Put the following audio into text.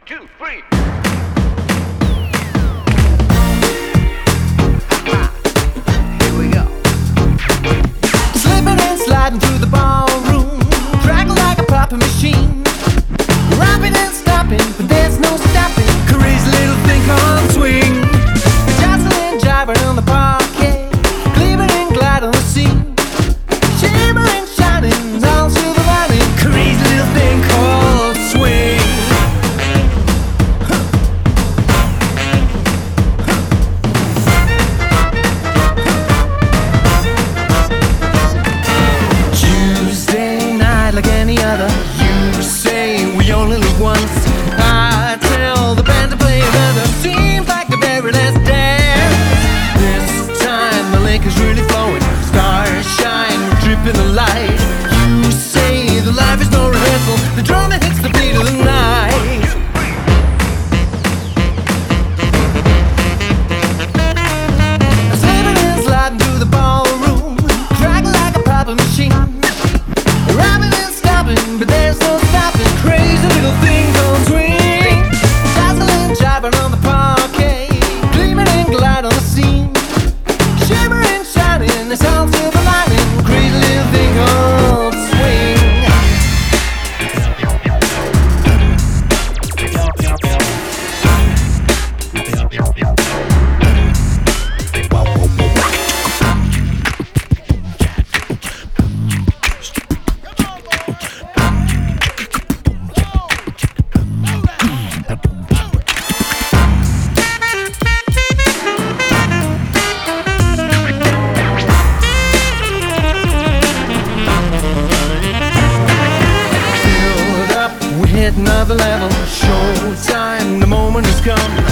two, three. Here we go. Slipping and sliding through the ballroom, dragging like a popping machine. Rapping and stopping, but there's no stopping. Crazy little thing called swing. Jostling, jiving on the parquet, gleaming and gliding on the scene. Shimmering, shining, all silver lining. Crazy little thing called swing. Tuesday night like any other. You say we only live once. I tell the band to play another. Seems like the very last dance. This time the lake is really flowing. Stars shine, we're dripping the light. You say the life is no rehearsal. The drum that hits the beat of the night. Slipping and sliding through the ballroom, dragging like a popping machine. Rapping and stopping, but there's no stopping. Crazy little thing called swing. Dazzling, jiving on the parquet, gleaming and gliding on the scene. Shimmering, shining, it's all silver lining. Crazy little thing called swing. Filled up, we hit another level. Showtime, the moment has come.